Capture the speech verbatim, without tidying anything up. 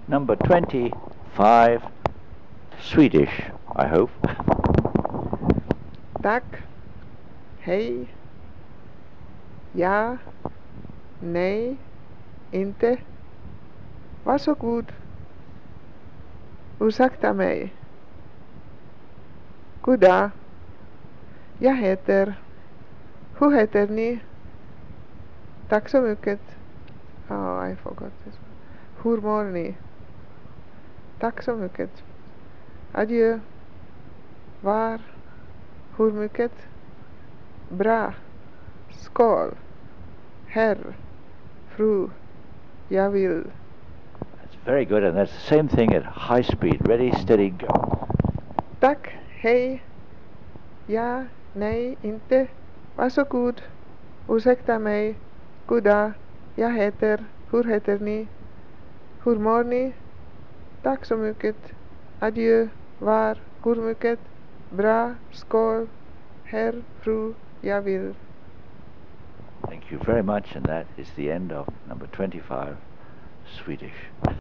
Number twenty-five, Swedish, I hope. Tack. Hej. Ja. Nej. Inte. Varsågod. Ursäkta mig. Goddag. Jag heter. Hur heter ni? Tack så mycket. Oh, I forgot this one. Hur mår ni? Tack så mycket. Adjö. Var. Hur mycket? Bra. Skål. Herr. Fru. Jag vill. That's very good, and that's the same thing at high speed. Ready, steady, go. Tack. Hej. Ja. Nej. Inte. Varsågod. Ursäkta mig. Goddag. Jag heter. Hur heter ni? Hur mår ni? Tack så mycket. Adjö. Var. Hur mycket? Bra. Skål. Herr. Fru. Jag vill. Thank you very much, and that is the end of number twenty-five, Swedish.